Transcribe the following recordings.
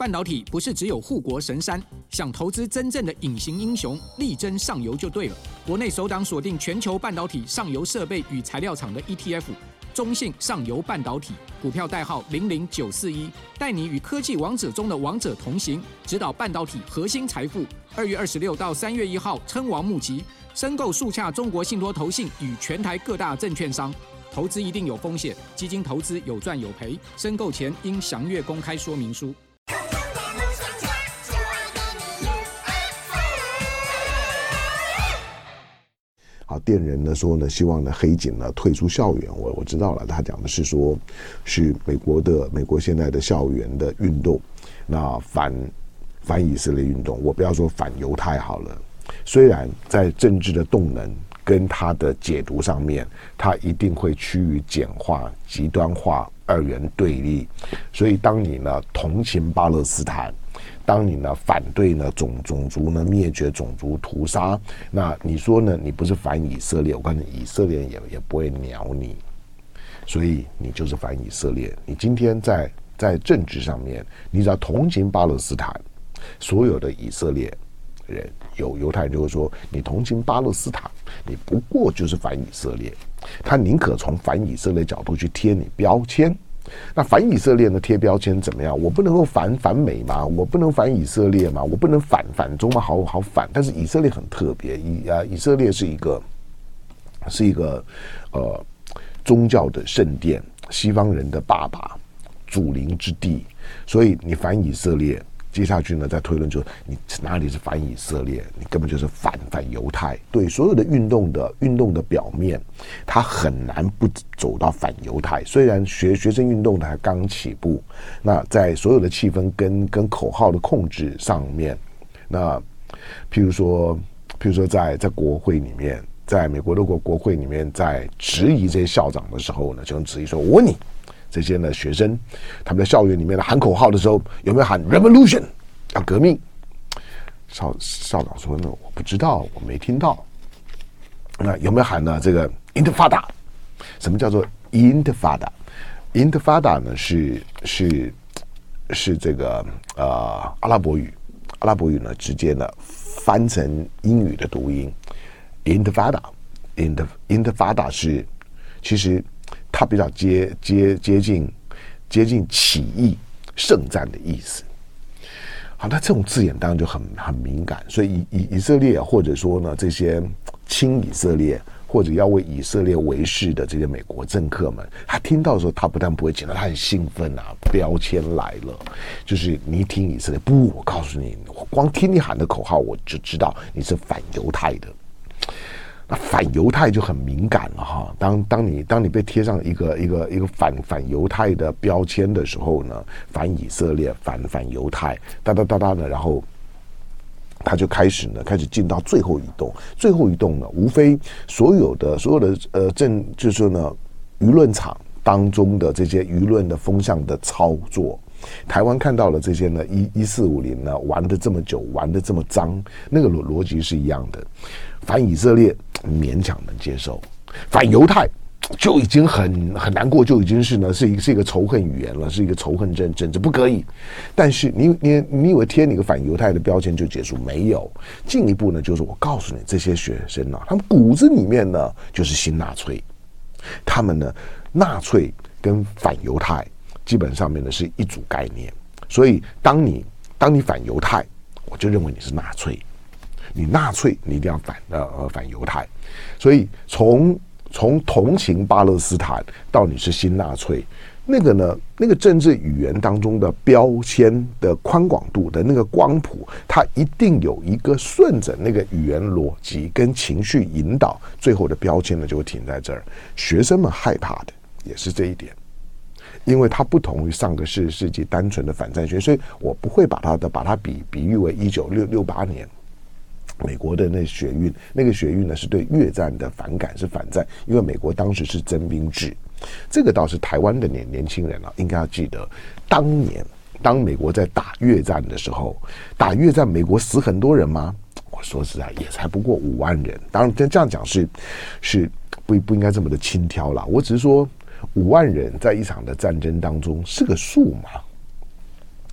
半导体不是只有护国神山，想投资真正的隐形英雄，力争上游就对了。国内首档锁定全球半导体上游设备与材料厂的 ETF， 中信上游半导体，股票代号00941，带你与科技王者中的王者同行，指导半导体核心财富。2月26到3月1号称王募集，申购速洽中国信托投信与全台各大证券商。投资一定有风险，基金投资有赚有赔，申购前应详阅公开说明书。 好，电人呢说呢，希望呢黑警呢退出校园。我知道了，他讲的是说，是美国现在的校园的运动，那反以色列运动，我不要说反犹太好了。虽然在政治的动能跟他的解读上面，他一定会趋于简化、极端化、二元对立。所以，当你呢同情巴勒斯坦，当你呢反对呢种族呢灭绝、种族屠杀，那你说呢你不是反以色列，我告诉你，以色列也不会鸟你，所以你就是反以色列。你今天在政治上面，你只要同情巴勒斯坦，所有的以色列人有犹太人就会说，你同情巴勒斯坦，你不过就是反以色列。他宁可从反以色列角度去贴你标签。那反以色列呢？贴标签怎么样？我不能够反美嘛，我不能反以色列嘛，我不能反中嘛，好反。但是以色列很特别，以色列是一个宗教的圣殿，西方人的爸爸，祖灵之地，所以你反以色列。接下去呢，在推论就是你哪里是反以色列，你根本就是反犹太。对所有的运动的表面，它很难不走到反犹太。虽然学生运动才刚起步，那在所有的气氛跟口号的控制上面，那譬如说在国会里面，在美国的国会里面，在质疑这些校长的时候呢，就质疑说：“我问你。”这些呢学生，他们在校园里面喊口号的时候，有没有喊 revolution 要革命？校长说呢，我不知道，我没听到。那有没有喊呢？这个 intifada？ 什么叫做 intifada？intifada 呢是这个阿拉伯语呢直接呢翻成英语的读音 intifada 是其实。它比较接近起义圣战的意思。好，那这种字眼当然就很敏感，所以以色列或者说呢这些亲以色列或者要为以色列为事的这些美国政客们，他听到的时候，他不但不会紧张，他很兴奋啊！标签来了，就是你一听以色列，不，我告诉你，我光听你喊的口号，我就知道你是反犹太的。那反犹太就很敏感了哈。当你被贴上一个反犹太的标签的时候呢，反以色列、反犹太，哒呢，然后他就开始进到最后一动。最后一动呢，无非所有的就是说呢，舆论场当中的这些舆论的风向的操作。台湾看到了这些呢，1450呢玩得这么久，玩得这么脏，那个逻辑是一样的。反以色列勉强能接受，反犹太就已经很难过，就已经是一个仇恨语言了，是一个仇恨政治不可以。但是你以为贴你个反犹太的标签就结束？没有，进一步呢，就是我告诉你，这些学生呢，他们骨子里面呢就是新纳粹，他们呢纳粹跟反犹太基本上面呢是一组概念。所以当你反犹太，我就认为你是纳粹。你纳粹，你一定要反犹太，所以从同情巴勒斯坦到你是新纳粹，那个政治语言当中的标签的宽广度的那个光谱，它一定有一个顺着那个语言逻辑跟情绪引导，最后的标签呢就会停在这儿。学生们害怕的也是这一点。因为它不同于上个世纪单纯的反战学，所以我不会把它比喻为1968年。美国的那个学运呢是对越战的反感，是反战，因为美国当时是征兵制。这个倒是台湾的年轻人应该要记得，当年当美国在打越战的时候，打越战美国死很多人吗？我说实在也才不过5万人。当然这样讲是不应该这么的轻佻啦，我只是说5万人在一场的战争当中是个数嘛。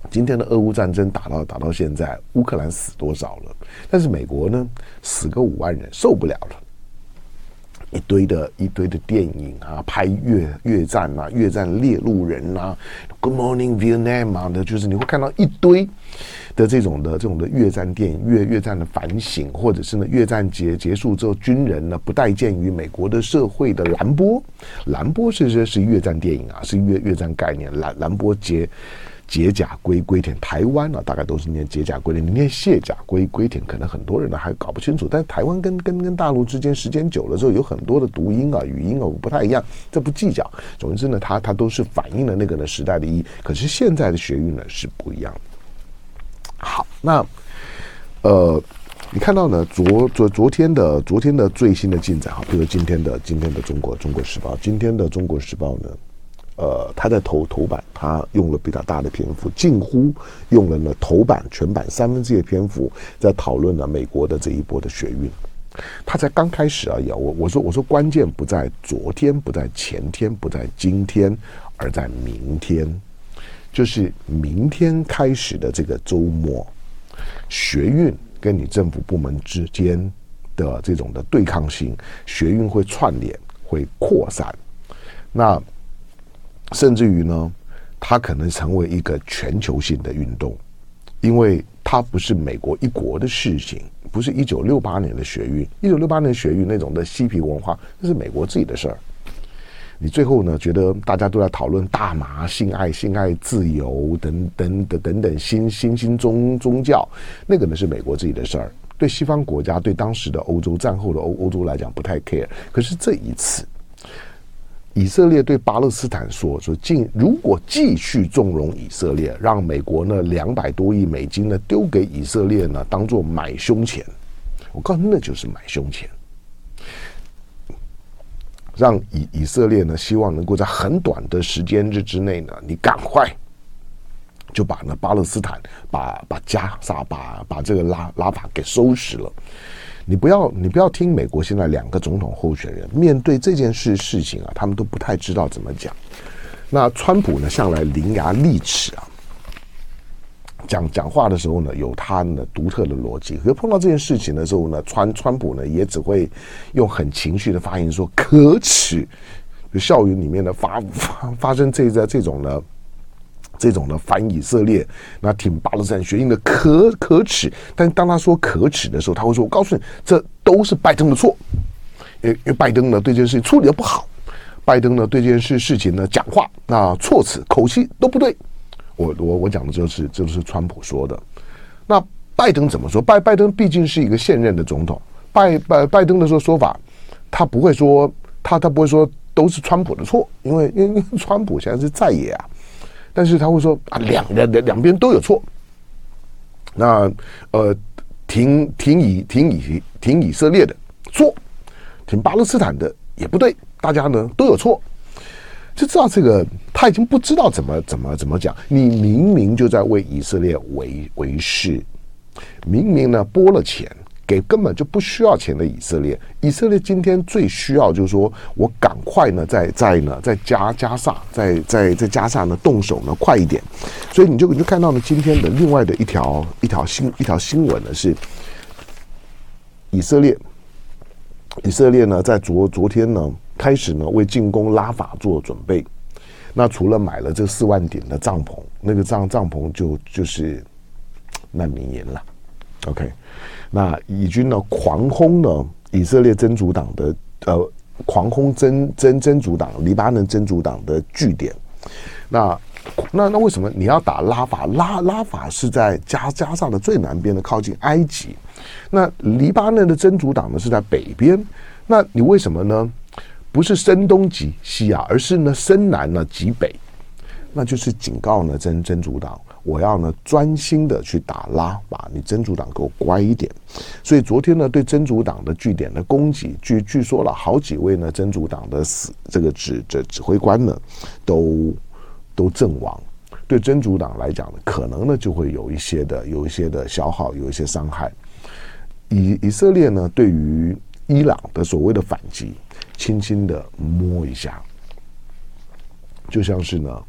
今天的俄乌战争打到现在，乌克兰死多少了？但是美国呢，死个5万人受不了了。一堆的电影啊，拍越战啊，越战猎鹿人啊 ，Good Morning Vietnam 啊的，就是你会看到一堆的这种的越战电影，越战的反省，或者是呢越战结束之后，军人呢不待见于美国的社会的蓝波是越战电影啊，是越战概念，蓝波解甲归田，台湾大概都是念解甲归田，你念卸甲归田，可能很多人呢还搞不清楚。但台湾跟大陆之间时间久了之后，有很多的读音语音不太一样，这不计较。总之呢，它都是反映了那个呢时代的意义。可是现在的学运呢是不一样的。好，那你看到呢昨天的最新的进展比如今天的中国时报，今天的中国时报呢。他在头版，他用了比较大的篇幅，近乎用了呢头版全版1/3的篇幅，在讨论了美国的这一波的学运。他才刚开始而已。我说关键不在昨天，不在前天，不在今天，而在明天，就是明天开始的这个周末，学运跟你政府部门之间的这种的对抗性，学运会串联，会扩散。那甚至于呢，它可能成为一个全球性的运动，因为它不是美国一国的事情，不是1968年的学运，1968年学运那种的嬉皮文化，那是美国自己的事儿。你最后呢，觉得大家都在讨论大麻、性爱自由等新宗教，那个呢是美国自己的事儿，对西方国家，对当时的欧洲战后的欧洲来讲不太 care。可是这一次，以色列对巴勒斯坦说如果继续纵容以色列，让美国呢200多亿美金呢丢给以色列呢当做买凶钱，我告诉你那就是买凶钱，让以色列呢希望能够在很短的时间之内呢，你赶快就把呢巴勒斯坦把加沙把这个拉法给收拾了。你不要听美国现在2个总统候选人面对这件事情他们都不太知道怎么讲。那川普呢，向来伶牙俐齿讲话的时候呢，有他的独特的逻辑。可是碰到这件事情的时候呢，川普呢也只会用很情绪的发言说可耻。校园里面呢发生这种的反以色列，那挺巴勒斯坦学运的可耻，但当他说可耻的时候，他会说：“我告诉你，这都是拜登的错，因为拜登呢对这件事情处理的不好，拜登呢对这件事情呢讲话那措辞口气都不对。”我讲的就是川普说的。那拜登怎么说？拜登毕竟是一个现任的总统，拜登的说法，他不会说他不会说都是川普的错，因为川普现在是在野但是他会说两边都有错。那挺以色列的错，挺巴勒斯坦的也不对，大家呢都有错。就知道这个他已经不知道怎么讲。你明明就在为以色列为事，明明呢拨了钱给根本就不需要钱的以色列。以色列今天最需要就是说我赶快呢在加沙呢动手呢快一点。所以你就看到呢今天的另外的一条新闻呢是以色列呢在昨天呢开始呢为进攻拉法做准备。那除了买了这4万顶的帐篷，那个帐篷就是难民营了。OK， 那以军呢狂轰呢以色列真主党的狂轰真主党黎巴嫩真主党的据点。那为什么你要打拉法？拉法是在加沙的最南边的，靠近埃及。那黎巴嫩的真主党呢是在北边。那你为什么呢？不是声东击西而是呢声南呢击北。那就是警告呢真主党，我要呢专心的去打拉法，你真主党给我乖一点。所以昨天呢对真主党的据点的攻击，据说了好几位呢真主党的这个指挥官呢都阵亡。对真主党来讲呢，可能呢就会有一些的消耗，有一些伤害。以色列呢对于伊朗的所谓的反击，轻轻的摸一下，就像是呢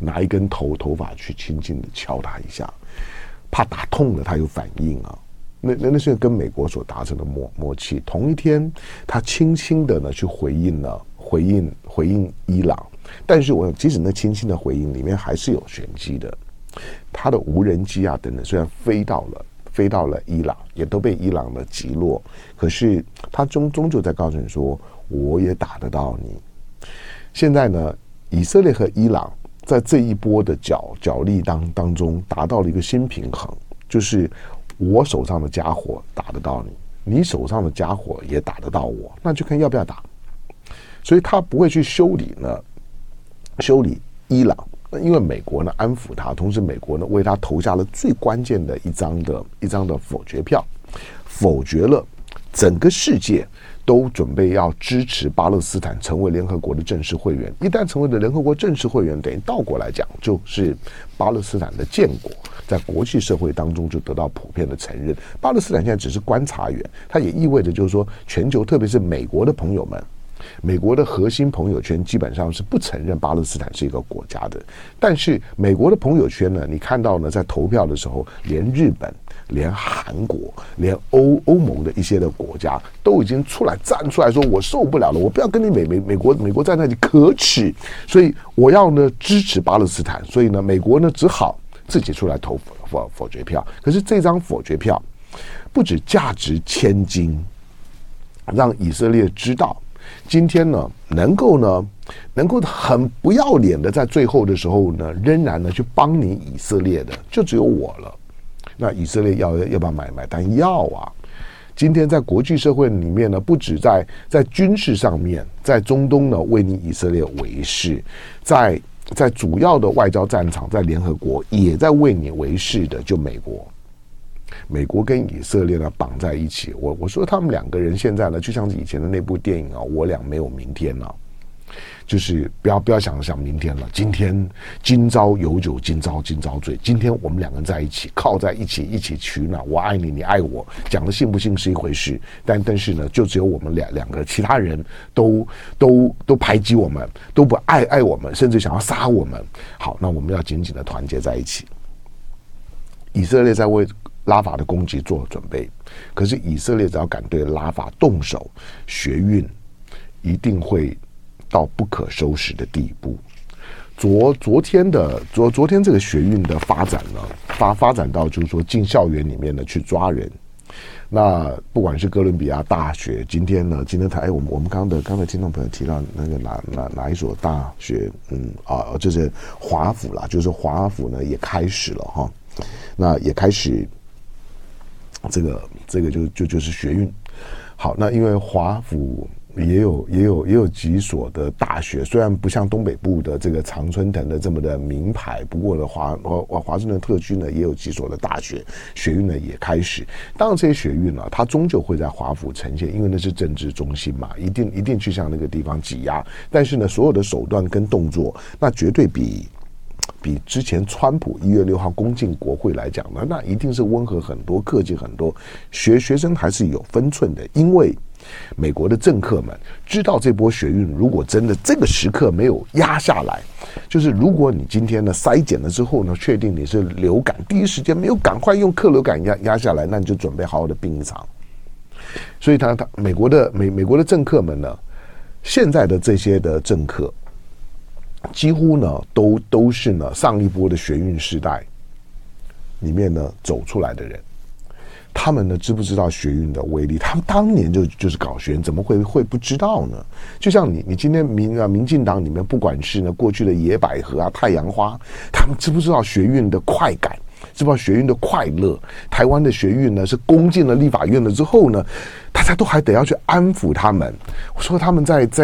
拿一根头发去轻轻的敲他一下，怕打痛了他有反应啊。那是跟美国所达成的默契。同一天，他轻轻的呢去回应伊朗，但是我即使那轻轻的回应里面还是有玄机的。他的无人机啊等等，虽然飞到了伊朗，也都被伊朗的击落，可是他终究在告诉你说，我也打得到你。现在呢，以色列和伊朗在这一波的角力当中达到了一个新平衡，就是我手上的家伙打得到你，你手上的家伙也打得到我，那就看要不要打。所以他不会去修理伊朗，因为美国呢安抚他，同时美国呢为他投下了最关键的一张的否决票，否决了整个世界都准备要支持巴勒斯坦成为联合国的正式会员。一旦成为了联合国正式会员，等于倒过来讲，就是巴勒斯坦的建国在国际社会当中就得到普遍的承认。巴勒斯坦现在只是观察员，它也意味着就是说，全球特别是美国的朋友们，美国的核心朋友圈基本上是不承认巴勒斯坦是一个国家的。但是美国的朋友圈呢，你看到呢，在投票的时候，连日本、连韩国、连欧盟的一些的国家都已经站出来说，我受不了了，我不要跟你美国站在一起，可耻，所以我要呢支持巴勒斯坦。所以呢，美国呢只好自己出来投否决票。可是这张否决票不止价值千金，让以色列知道，今天呢，能够很不要脸的在最后的时候呢，仍然呢去帮你以色列的，就只有我了。那以色列要不要买单？要啊！今天在国际社会里面呢，不止在军事上面，在中东呢为你以色列维视，在主要的外交战场，在联合国也在为你维视的，就美国。美国跟以色列呢绑在一起，我说他们两个人现在呢，就像是以前的那部电影啊，我俩没有明天了，就是不要想明天了，今朝有酒今朝醉，今天我们两个人在一起，靠在一起取暖，我爱你，你爱我，讲的信不信是一回事，但是呢，就只有我们两个，其他人都排挤我们，都不爱我们，甚至想要杀我们。好，那我们要紧紧的团结在一起。以色列在为拉法的攻击做准备，可是以色列只要敢对拉法动手，血运一定会到不可收拾的地步。昨天这个学运的发展呢，发展到就是说进校园里面呢去抓人。那不管是哥伦比亚大学，今天他我们刚才听众朋友提到那个哪一所大学，就是华府啦，就是华府呢也开始了哈，那也开始这个就是学运。好，那因为华府也有几所的大学，虽然不像东北部的这个常春藤的这么的名牌，不过呢华盛顿特区呢也有几所的大学，学运呢也开始。当然这些学运呢，它终究会在华府呈现，因为那是政治中心嘛，一定去向那个地方挤压。但是呢，所有的手段跟动作，那绝对比之前川普1月6号攻进国会来讲呢，那一定是温和很多，客气很多。学生还是有分寸的，因为美国的政客们知道这波学运如果真的这个时刻没有压下来，就是如果你今天呢筛检了之后呢，确定你是流感，第一时间没有赶快用克流感压下来，那你就准备好好的病一场。所以他美国的政客们呢，现在的这些的政客几乎呢都是呢上一波的学运时代里面呢走出来的人。他们呢知不知道学运的威力？他们当年就是搞学运，怎么会不知道呢？就像你今天民进党里面，不管是呢过去的野百合啊、太阳花，他们知不知道学运的快感？知不知道学运的快乐？台湾的学运呢是攻进了立法院了之后呢，大家都还得要去安抚他们。我说他们在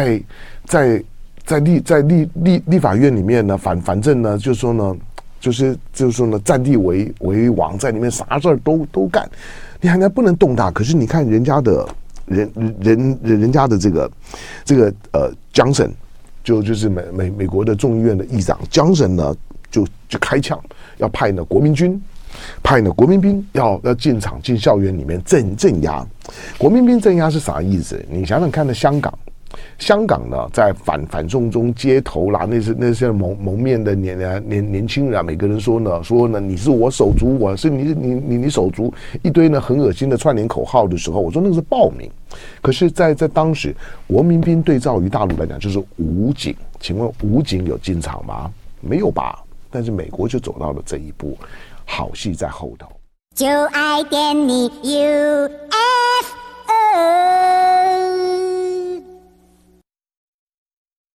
立法院里面呢，反正呢就是说呢，占地为王，在里面啥事儿都干，你还不能动他。可是你看人家的这个Johnson，就是美国的众议院的议长 Johnson 呢，就开枪，要派呢国民军，派呢国民兵要进校园里面镇压。国民兵镇压是啥意思？你想想看呢，香港香港呢，在反送中街头啦，那些蒙面的年轻人啊，每个人说呢，你是我手足，我是你手足，一堆呢很恶心的串联口号的时候，我说那个是暴民。可是在当时，国民兵对照于大陆来讲就是武警，请问武警有进场吗？没有吧？但是美国就走到了这一步，好戏在后头。就爱点你 UFO。